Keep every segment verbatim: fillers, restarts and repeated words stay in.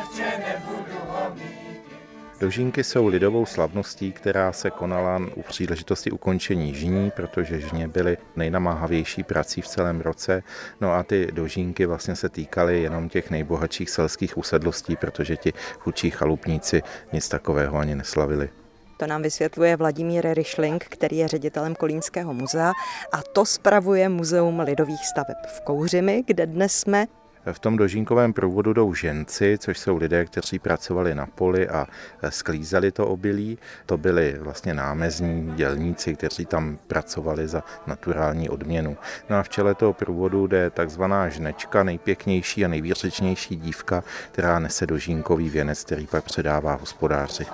Dožínky jsou lidovou slavností, která se konala u příležitosti ukončení žní, protože žně byly nejnamáhavější prací v celém roce. No a ty dožínky vlastně se týkaly jenom těch nejbohatších selských usedlostí, protože ti chudší chalupníci nic takového ani neslavili. To nám vysvětluje Vladimír Ryšling, který je ředitelem Kolínského muzea, a to spravuje Muzeum lidových staveb v Kouřimi, kde dnes jsme. V tom dožínkovém průvodu jdou ženci, což jsou lidé, kteří pracovali na poli a sklízeli to obilí. To byli vlastně námezní dělníci, kteří tam pracovali za naturální odměnu. No a v čele toho průvodu jde takzvaná žnečka, nejpěknější a nejvýřečnější dívka, která nese dožínkový věnec, který pak předává hospodáři.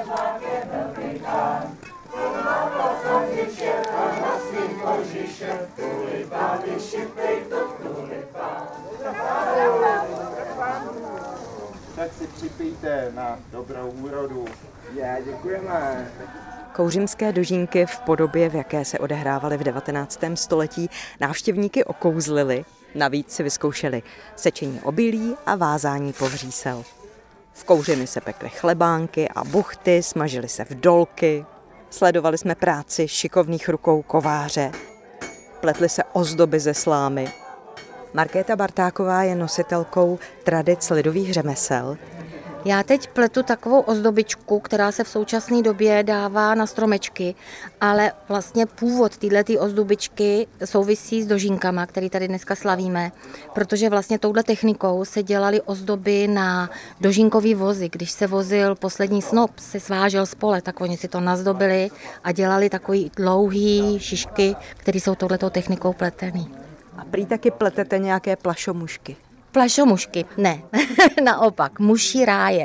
Tak si připijte na dobrou úrodu. Já děkujeme. Kouřimské dožínky v podobě, v jaké se odehrávaly v devatenáctém století, návštěvníky okouzlili, navíc si vyzkoušeli sečení obilí a vázání povřísel. V Kouřimi se pekly chlebánky a buchty, smažily se vdolky, sledovali jsme práci šikovných rukou kováře, pletly se ozdoby ze slámy. Markéta Bartáková je nositelkou tradic lidových řemesel. Já teď pletu takovou ozdobičku, která se v současné době dává na stromečky, ale vlastně původ této ozdobičky souvisí s dožínkama, který tady dneska slavíme, protože vlastně touhle technikou se dělaly ozdoby na dožínkový vozy. Když se vozil poslední snop, se svážel z pole, tak oni si to nazdobili a dělali takový dlouhý šišky, které jsou touhletou technikou pletený. A prý taky pletete nějaké plašomušky. Plašomušky, ne, naopak, muší ráje.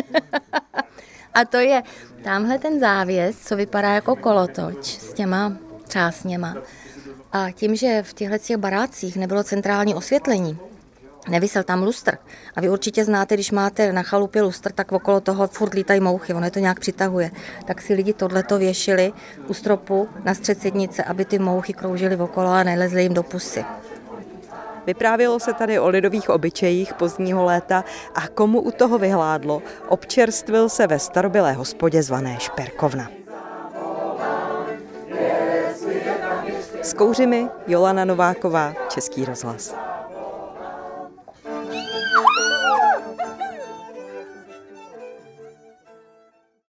A to je tamhle ten závěs, co vypadá jako kolotoč s těma třásněma. A tím, že v těchto barácích nebylo centrální osvětlení, nevisel tam lustr. A vy určitě znáte, když máte na chalupě lustr, tak okolo toho furt lítají mouchy, ono je to nějak přitahuje. Tak si lidi tohleto věšili u stropu na střed sednice, aby ty mouchy kroužily okolo a nelezly jim do pusy. Vyprávělo se tady o lidových obyčejích pozdního léta a komu u toho vyhládlo, občerstvil se ve starobylé hospodě zvané Šperkovna. S Kouřimi Jolana Nováková, Český rozhlas.